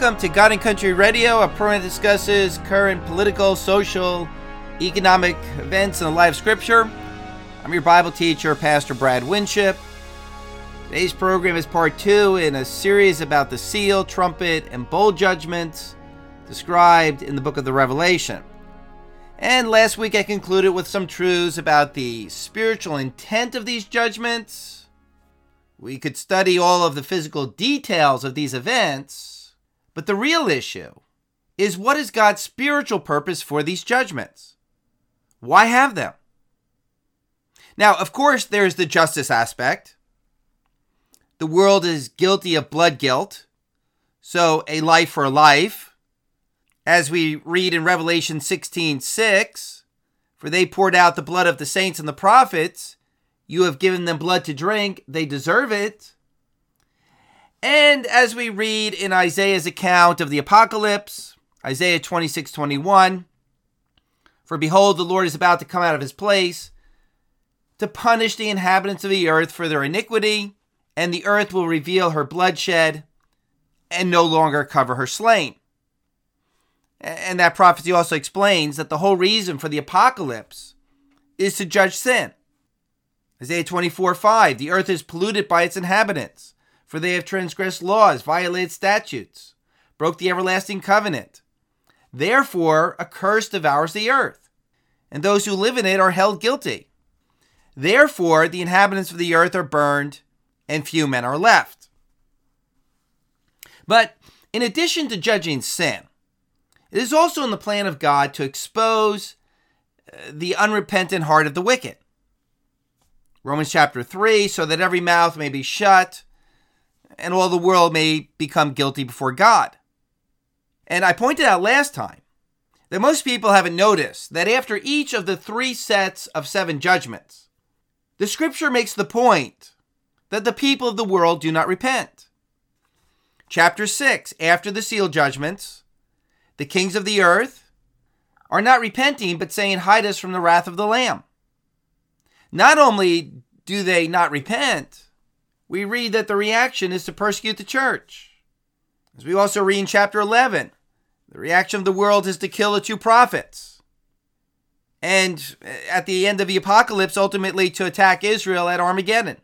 Welcome to God and Country Radio, a program that discusses current political, social, economic events in the light of Scripture. I'm your Bible teacher, Pastor Brad Winship. Today's program is part 2 in a series about the seal, trumpet, and bowl judgments described in the book of the Revelation. And last week I concluded with some truths about the spiritual intent of these judgments. We could study all of the physical details of these events, but the real issue is, what is God's spiritual purpose for these judgments? Why have them? Now, of course, there's the justice aspect. The world is guilty of blood guilt, so a life for a life. As we read in Revelation 16:6, for they poured out the blood of the saints and the prophets. You have given them blood to drink. They deserve it. And as we read in Isaiah's account of the apocalypse, Isaiah 26:21, for behold, the Lord is about to come out of his place to punish the inhabitants of the earth for their iniquity, and the earth will reveal her bloodshed and no longer cover her slain. And that prophecy also explains that the whole reason for the apocalypse is to judge sin. Isaiah 24:5, the earth is polluted by its inhabitants, for they have transgressed laws, violated statutes, broke the everlasting covenant. Therefore, a curse devours the earth, and those who live in it are held guilty. Therefore, the inhabitants of the earth are burned, and few men are left. But in addition to judging sin, it is also in the plan of God to expose the unrepentant heart of the wicked. Romans chapter 3, so that every mouth may be shut, and all the world may become guilty before God. And I pointed out last time that most people haven't noticed that after each of the 3 sets of 7 judgments, the scripture makes the point that the people of the world do not repent. Chapter 6, after the seal judgments, the kings of the earth are not repenting, but saying, hide us from the wrath of the Lamb. Not only do they not repent, we read that the reaction is to persecute the church. As we also read in chapter 11, the reaction of the world is to kill the 2 prophets. And at the end of the apocalypse, ultimately to attack Israel at Armageddon.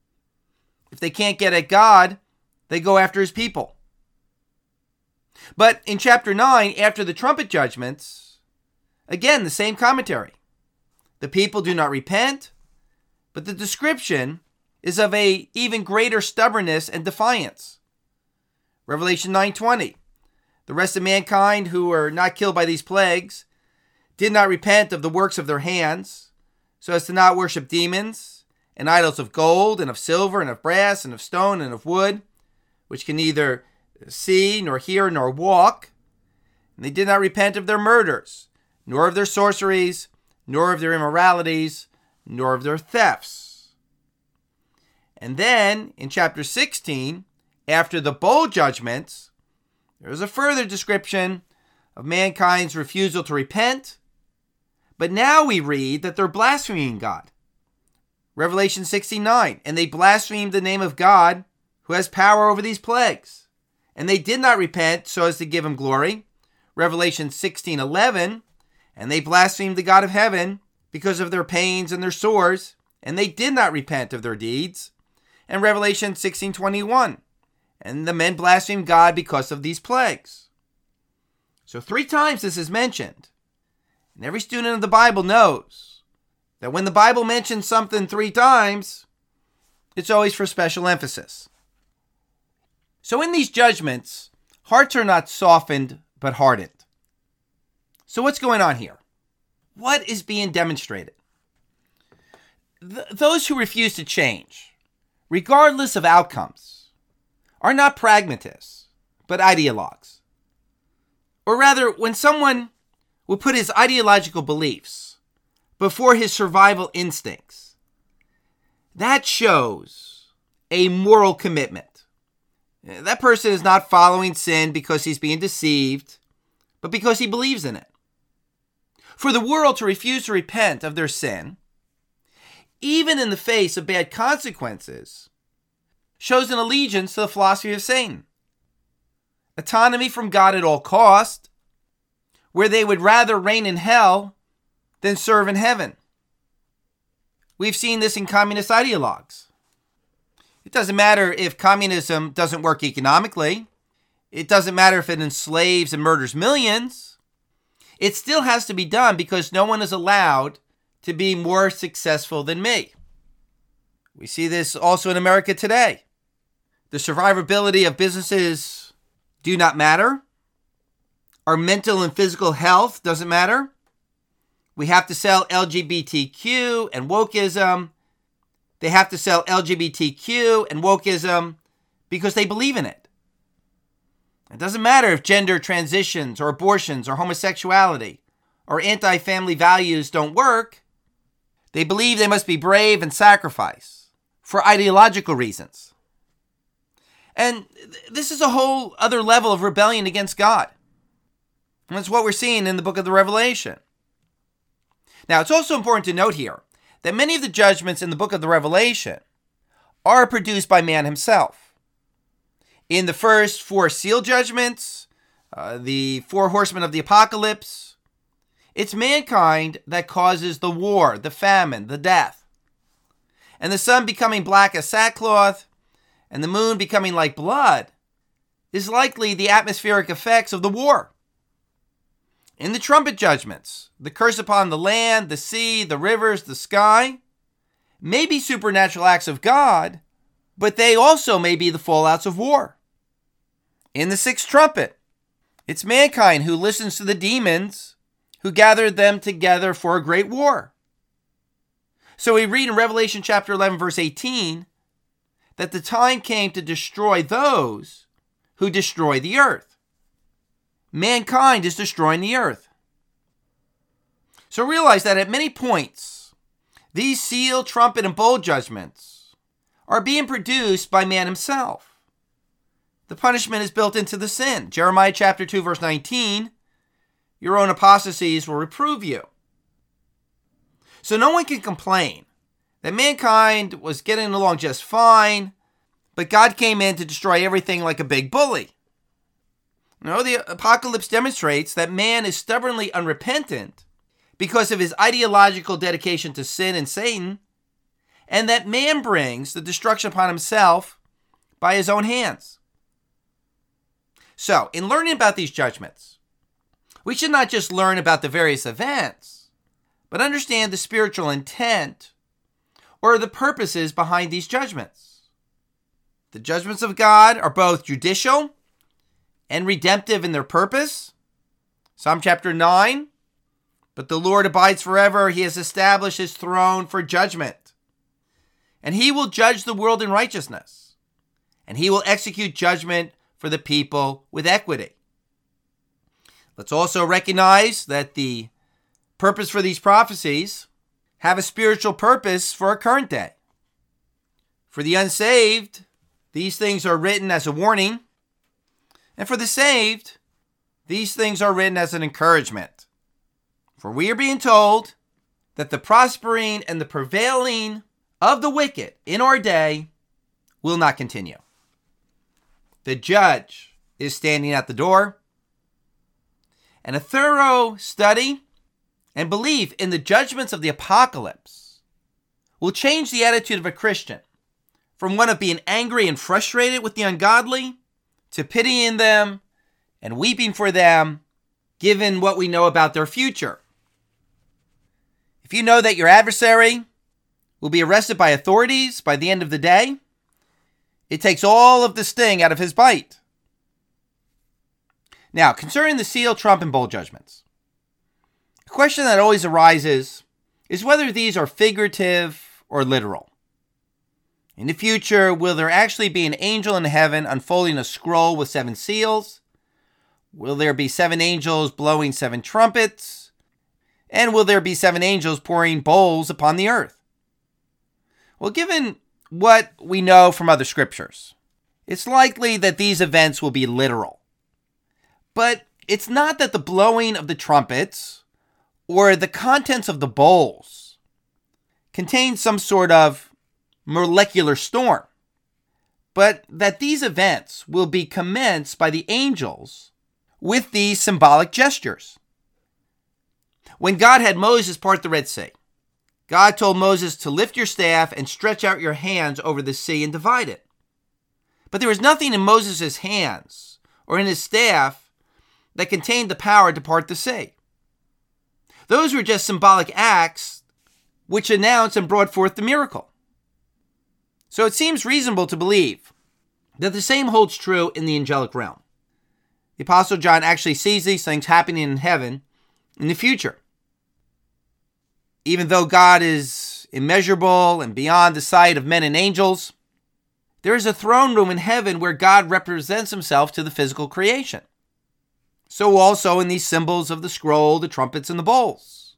If they can't get at God, they go after his people. But in chapter 9, after the trumpet judgments, again, the same commentary. The people do not repent, but the description is of a even greater stubbornness and defiance. Revelation 9:20, the rest of mankind who were not killed by these plagues did not repent of the works of their hands, so as to not worship demons and idols of gold and of silver and of brass and of stone and of wood, which can neither see nor hear nor walk. And they did not repent of their murders, nor of their sorceries, nor of their immoralities, nor of their thefts. And then, in chapter 16, after the bowl judgments, there is a further description of mankind's refusal to repent. But now we read that they're blaspheming God. Revelation 16:9, and they blasphemed the name of God who has power over these plagues. And they did not repent so as to give him glory. Revelation 16:11, and they blasphemed the God of heaven because of their pains and their sores, and they did not repent of their deeds. And Revelation 16:21, and the men blasphemed God because of these plagues. So 3 times this is mentioned. And every student of the Bible knows that when the Bible mentions something 3 times, it's always for special emphasis. So in these judgments, hearts are not softened, but hardened. So what's going on here? What is being demonstrated? Those who refuse to change, regardless of outcomes, are not pragmatists, but ideologues. Or rather, when someone would put his ideological beliefs before his survival instincts, that shows a moral commitment. That person is not following sin because he's being deceived, but because he believes in it. For the world to refuse to repent of their sin, even in the face of bad consequences, shows an allegiance to the philosophy of Satan. autonomy from God at all cost, where they would rather reign in hell than serve in heaven. We've seen this in communist ideologues. It doesn't matter if communism doesn't work economically. It doesn't matter if it enslaves and murders millions. It still has to be done because no one is allowed to be more successful than me. We see this also in America today. The survivability of businesses do not matter. Our mental and physical health doesn't matter. We have to sell LGBTQ and wokeism. They have to sell LGBTQ and wokeism because they believe in it. It doesn't matter if gender transitions or abortions or homosexuality or anti-family values don't work. They believe they must be brave and sacrifice for ideological reasons. And this is a whole other level of rebellion against God. And that's what we're seeing in the book of the Revelation. Now, it's also important to note here that many of the judgments in the book of the Revelation are produced by man himself. In the first 4 seal judgments, the 4 horsemen of the apocalypse, it's mankind that causes the war, the famine, the death. And the sun becoming black as sackcloth and the moon becoming like blood is likely the atmospheric effects of the war. In the trumpet judgments, the curse upon the land, the sea, the rivers, the sky may be supernatural acts of God, but they also may be the fallouts of war. In the 6th trumpet, it's mankind who listens to the demons who gathered them together for a great war. So we read in Revelation chapter 11, verse 18, that the time came to destroy those who destroy the earth. Mankind is destroying the earth. So realize that at many points, these seal, trumpet, and bowl judgments are being produced by man himself. The punishment is built into the sin. Jeremiah chapter 2, verse 19, your own apostasies will reprove you. So no one can complain that mankind was getting along just fine, but God came in to destroy everything like a big bully. No, the apocalypse demonstrates that man is stubbornly unrepentant because of his ideological dedication to sin and Satan, and that man brings the destruction upon himself by his own hands. So, in learning about these judgments, we should not just learn about the various events, but understand the spiritual intent or the purposes behind these judgments. The judgments of God are both judicial and redemptive in their purpose. Psalm chapter 9, but the Lord abides forever. He has established his throne for judgment. And he will judge the world in righteousness. And he will execute judgment for the people with equity. Let's also recognize that the purpose for these prophecies have a spiritual purpose for our current day. For the unsaved, these things are written as a warning. And for the saved, these things are written as an encouragement. For we are being told that the prospering and the prevailing of the wicked in our day will not continue. The judge is standing at the door, and a thorough study and belief in the judgments of the apocalypse will change the attitude of a Christian from one of being angry and frustrated with the ungodly to pitying them and weeping for them, given what we know about their future. If you know that your adversary will be arrested by authorities by the end of the day, it takes all of the sting out of his bite. Now, concerning the seal, trump, and bowl judgments, a question that always arises is whether these are figurative or literal. In the future, will there actually be an angel in heaven unfolding a scroll with 7 seals? Will there be 7 angels blowing 7 trumpets? And will there be 7 angels pouring bowls upon the earth? Well, given what we know from other scriptures, it's likely that these events will be literal. But it's not that the blowing of the trumpets or the contents of the bowls contain some sort of molecular storm. but that these events will be commenced by the angels with these symbolic gestures. When God had Moses part the Red Sea, God told Moses to lift your staff and stretch out your hands over the sea and divide it. But there was nothing in Moses' hands or in his staff that contained the power to part the sea. Those were just symbolic acts which announced and brought forth the miracle. So it seems reasonable to believe that the same holds true in the angelic realm. The Apostle John actually sees these things happening in heaven in the future. Even though God is immeasurable and beyond the sight of men and angels, there is a throne room in heaven where God represents himself to the physical creation. So also in these symbols of the scroll, the trumpets, and the bowls.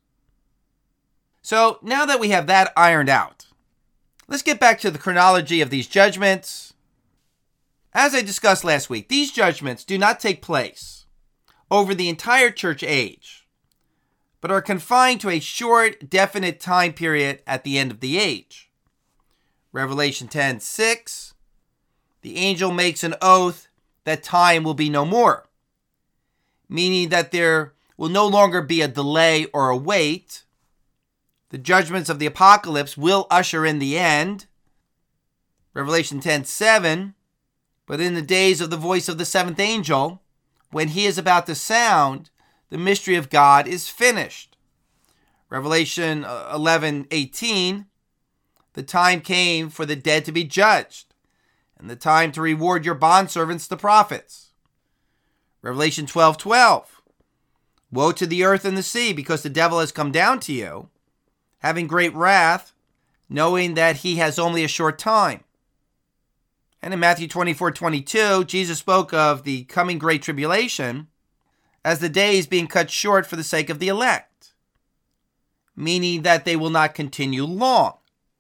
So now that we have that ironed out, let's get back to the chronology of these judgments. As I discussed last week, these judgments do not take place over the entire church age, but are confined to a short, definite time period at the end of the age. Revelation 10:6, the angel makes an oath that time will be no more, meaning that there will no longer be a delay or a wait. The judgments of the apocalypse will usher in the end. Revelation 10:7, but in the days of the voice of the seventh angel, when he is about to sound, the mystery of God is finished. Revelation 11:18, the time came for the dead to be judged, and the time to reward your bondservants, the prophets. Revelation 12:12, woe to the earth and the sea, because the devil has come down to you, having great wrath, knowing that he has only a short time. And in Matthew 24:22, Jesus spoke of the coming great tribulation as the days being cut short for the sake of the elect, meaning that they will not continue long.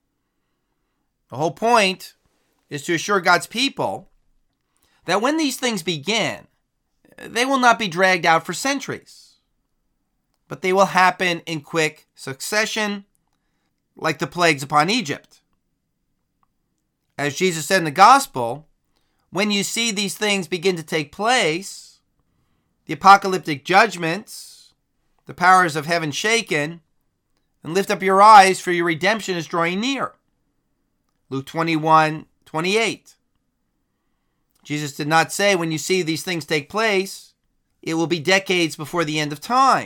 The whole point is to assure God's people that when these things begin, they will not be dragged out for centuries, but they will happen in quick succession, like the plagues upon Egypt. As Jesus said in the gospel, when you see these things begin to take place, the apocalyptic judgments, the powers of heaven shaken, and lift up your eyes, for your redemption is drawing near. Luke 21:28. Jesus did not say when you see these things take place, it will be decades before the end of time.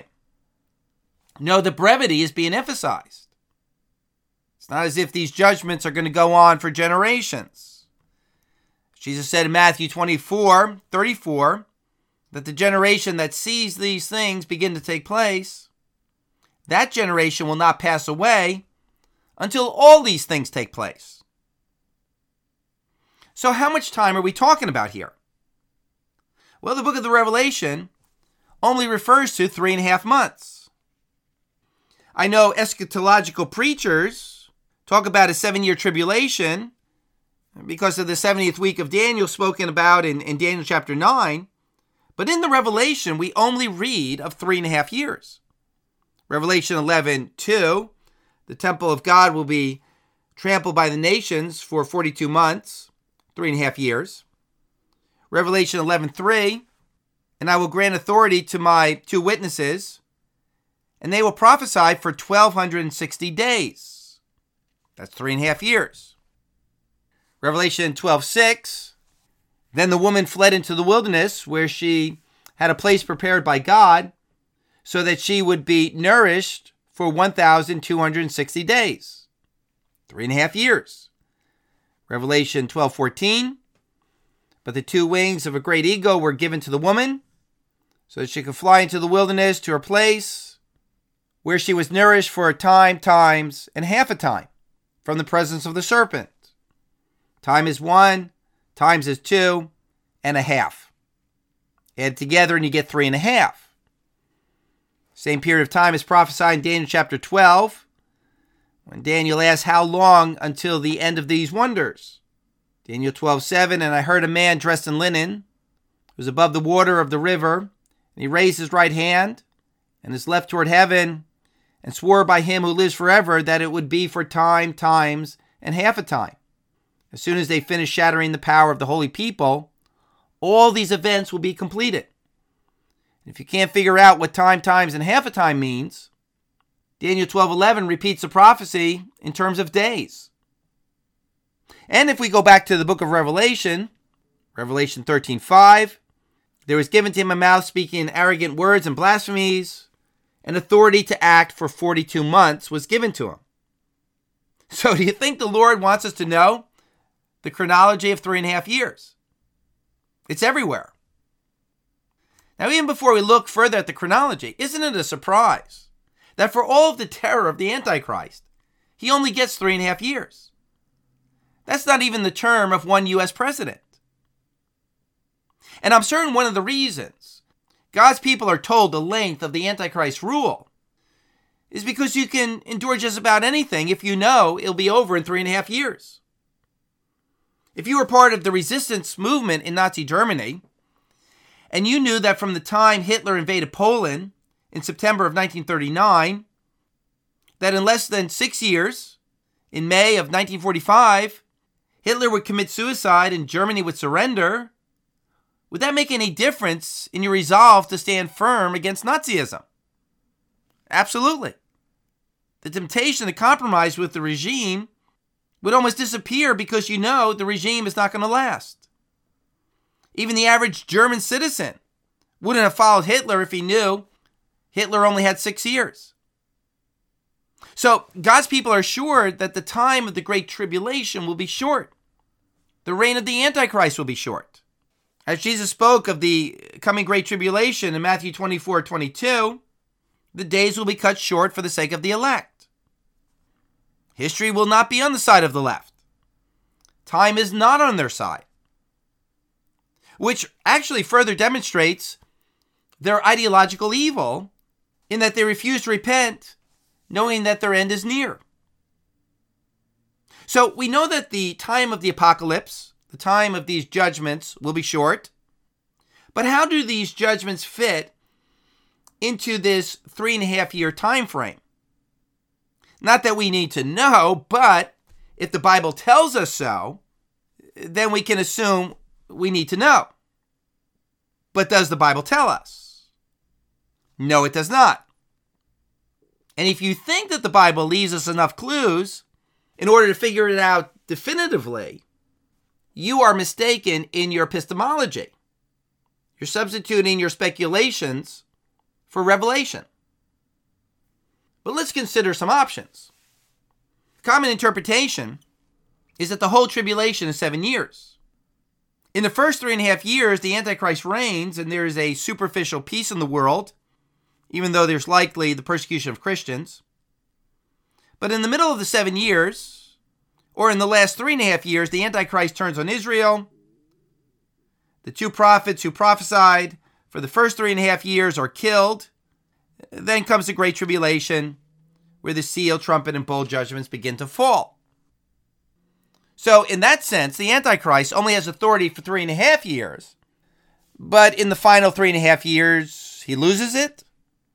No, the brevity is being emphasized. It's not as if these judgments are going to go on for generations. Jesus said in Matthew 24:34 that the generation that sees these things begin to take place, that generation will not pass away until all these things take place. So how much time are we talking about here? Well, the book of the Revelation only refers to 3.5 months. I know eschatological preachers talk about a 7-year tribulation because of the 70th week of Daniel spoken about in Daniel chapter 9. But in the Revelation, we only read of 3.5 years. Revelation 11:2, the temple of God will be trampled by the nations for 42 months, 3.5 years. Revelation 11:3, and I will grant authority to my 2 witnesses, and they will prophesy for 1,260 days. That's 3.5 years. Revelation 12:6, then the woman fled into the wilderness, where she had a place prepared by God, so that she would be nourished for 1,260 days. 3.5 years. Revelation 12:14, but the 2 wings of a great eagle were given to the woman, so that she could fly into the wilderness to her place, where she was nourished for a time, times, and half a time, from the presence of the serpent. Time is 1, times is 2.5. Add together and you get 3.5. Same period of time is prophesied in Daniel chapter 12, when Daniel asks how long until the end of these wonders. Daniel 12:7, and I heard a man dressed in linen, who was above the water of the river, and he raised his right hand and his left toward heaven, and swore by him who lives forever that it would be for time, times, and half a time. As soon as they finish shattering the power of the holy people, all these events will be completed. If you can't figure out what time, times, and half a time means, Daniel 12:11 repeats the prophecy in terms of days. And if we go back to the book of Revelation, Revelation 13:5, there was given to him a mouth speaking arrogant words and blasphemies, and authority to act for 42 months was given to him. So do you think the Lord wants us to know the chronology of 3.5 years? It's everywhere. Now, even before we look further at the chronology, isn't it a surprise that for all of the terror of the Antichrist, he only gets 3.5 years? That's not even the term of one U.S. president. And I'm certain one of the reasons God's people are told the length of the Antichrist's rule is because you can endure just about anything if you know it'll be over in 3.5 years. If you were part of the resistance movement in Nazi Germany, and you knew that from the time Hitler invaded Poland in September of 1939, that in less than 6 years, in May of 1945, Hitler would commit suicide and Germany would surrender, would that make any difference in your resolve to stand firm against Nazism? Absolutely. The temptation to compromise with the regime would almost disappear because you know the regime is not going to last. Even the average German citizen wouldn't have followed Hitler if he knew Hitler only had 6 years. So God's people are assured that the time of the Great Tribulation will be short. The reign of the Antichrist will be short. As Jesus spoke of the coming Great Tribulation in Matthew 24:22, the days will be cut short for the sake of the elect. History will not be on the side of the left. Time is not on their side, which actually further demonstrates their ideological evil in that they refuse to repent, knowing that their end is near. So we know that the time of the apocalypse, the time of these judgments, will be short. But how do these judgments fit into this 3.5 year time frame? Not that we need to know, but if the Bible tells us so, then we can assume we need to know. But does the Bible tell us? No, it does not. And if you think that the Bible leaves us enough clues in order to figure it out definitively, you are mistaken in your epistemology. You're substituting your speculations for revelation. But let's consider some options. Common interpretation is that the whole tribulation is 7 years. In the first 3.5 years, the Antichrist reigns and there is a superficial peace in the world, even though there's likely the persecution of Christians. But in the middle of the 7 years, or in the last 3.5 years, the Antichrist turns on Israel. The 2 prophets who prophesied for the first 3.5 years are killed. Then comes the Great Tribulation, where the seal, trumpet, and bowl judgments begin to fall. So in that sense, the Antichrist only has authority for 3.5 years. But in the final 3.5 years, he loses it.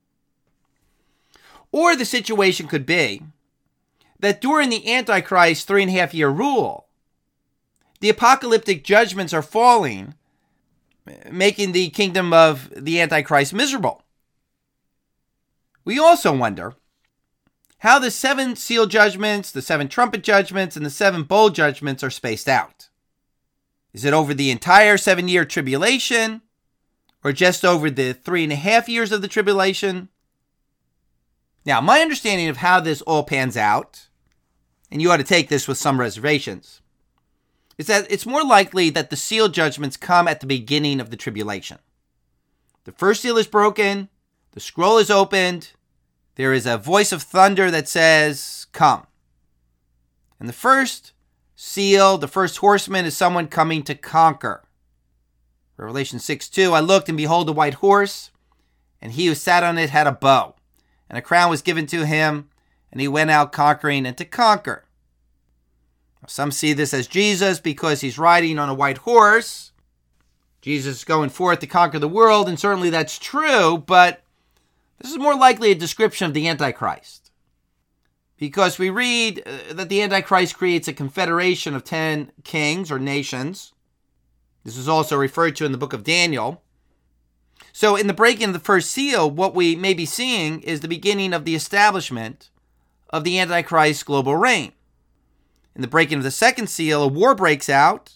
Or the situation could be that during the Antichrist's 3.5 year rule, the apocalyptic judgments are falling, making the kingdom of the Antichrist miserable. We also wonder how the 7 seal judgments, the 7 trumpet judgments, and the 7 bowl judgments are spaced out. Is it over the entire 7-year tribulation, or just over the 3.5 years of the tribulation? Now, my understanding of how this all pans out, and you ought to take this with some reservations, is that it's more likely that the seal judgments come at the beginning of the tribulation. The first seal is broken, the scroll is opened, there is a voice of thunder that says, "Come." And the first seal, the first horseman, is someone coming to conquer. Revelation 6:2, I looked and behold a white horse, and he who sat on it had a bow, and a crown was given to him, and he went out conquering and to conquer. Some see this as Jesus because he's riding on a white horse. Jesus is going forth to conquer the world, and certainly that's true, but this is more likely a description of the Antichrist. Because we read that the Antichrist creates a confederation of 10 kings or nations. This is also referred to in the book of Daniel. So in the breaking of the first seal, what we may be seeing is the beginning of the establishment of the Antichrist's global reign. In the breaking of the second seal, a war breaks out.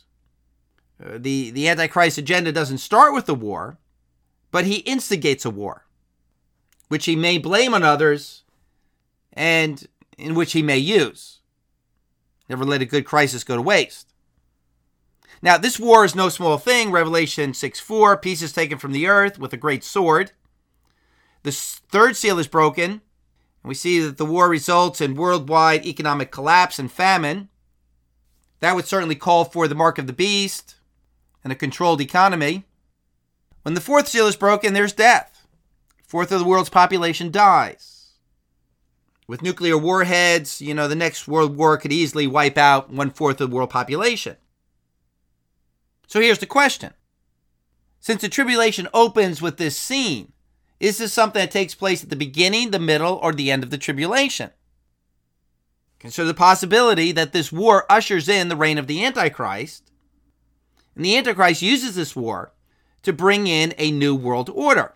The Antichrist agenda doesn't start with the war, but he instigates a war, which he may blame on others and in which he may use. Never let a good crisis go to waste. Now, this war is no small thing. Revelation 6:4, pieces taken from the earth with a great sword. The third seal is broken, and we see that the war results in worldwide economic collapse and famine. That would certainly call for the mark of the beast and a controlled economy. When the fourth seal is broken, there's death. A fourth of the world's population dies. With nuclear warheads, the next world war could easily wipe out 1/4 of the world population. So here's the question. Since the tribulation opens with this scene, is this something that takes place at the beginning, the middle, or the end of the tribulation? Consider the possibility that this war ushers in the reign of the Antichrist, and the Antichrist uses this war to bring in a new world order.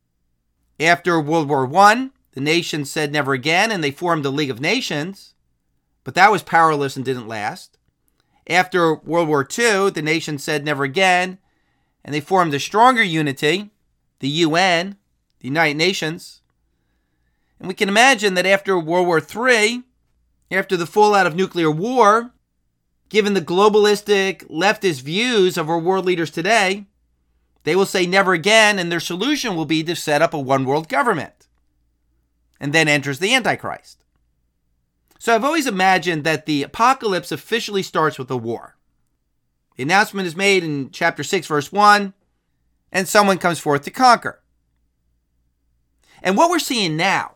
After World War I, the nations said never again, and they formed the League of Nations, but that was powerless and didn't last. After World War II, the nations said never again, and they formed a stronger unity, the UN, the United Nations. And we can imagine that after World War III, after the fallout of nuclear war, given the globalistic leftist views of our world leaders today, they will say never again, and their solution will be to set up a one-world government. And then enters the Antichrist. So I've always imagined that the apocalypse officially starts with a war. The announcement is made in chapter 6, verse 1, and someone comes forth to conquer. And what we're seeing now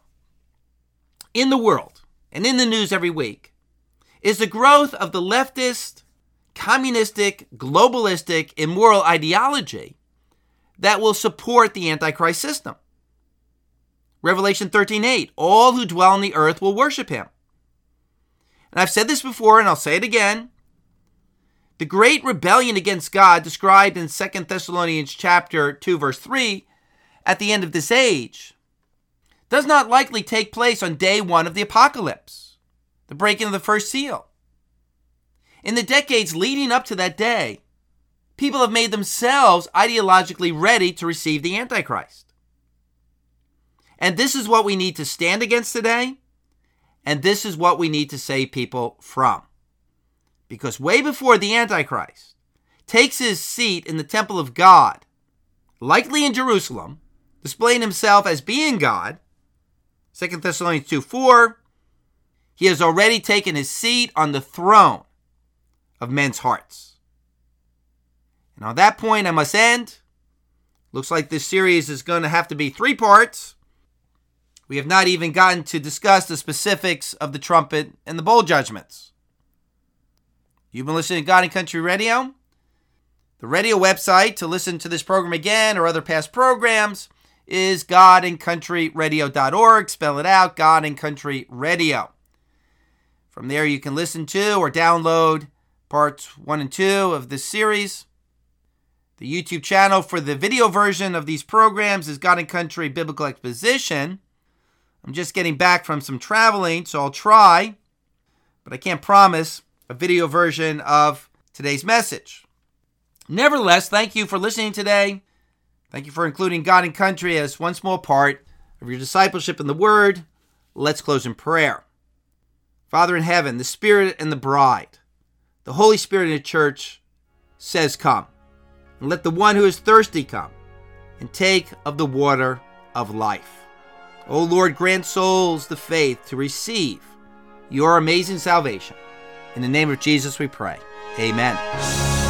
in the world and in the news every week is the growth of the leftist, communistic, globalistic, immoral ideology that will support the Antichrist system. Revelation 13:8, all who dwell on the earth will worship him. And I've said this before, and I'll say it again. The great rebellion against God described in 2 Thessalonians chapter 2, verse 3, at the end of this age, does not likely take place on day one of the apocalypse, the breaking of the first seal. In the decades leading up to that day, people have made themselves ideologically ready to receive the Antichrist. And this is what we need to stand against today. And this is what we need to save people from. Because way before the Antichrist takes his seat in the temple of God, likely in Jerusalem, displaying himself as being God, 2 Thessalonians 2:4, he has already taken his seat on the throne of men's hearts. And on that point, I must end. Looks like this series is going to have to be 3 parts. We have not even gotten to discuss the specifics of the trumpet and the bowl judgments. You've been listening to God and Country Radio. The radio website to listen to this program again or other past programs is godandcountryradio.org. Spell it out, God and Country Radio. From there you can listen to or download parts 1 and 2 of this series. The YouTube channel for the video version of these programs is God and Country Biblical Exposition. I'm just getting back from some traveling, so I'll try, but I can't promise a video version of today's message. Nevertheless, thank you for listening today. Thank you for including God and Country as one small part of your discipleship in the Word. Let's close in prayer. Father in heaven, the Spirit and the bride, the Holy Spirit in the church says come. And let the one who is thirsty come and take of the water of life. O Lord, grant souls the faith to receive your amazing salvation. In the name of Jesus we pray. Amen.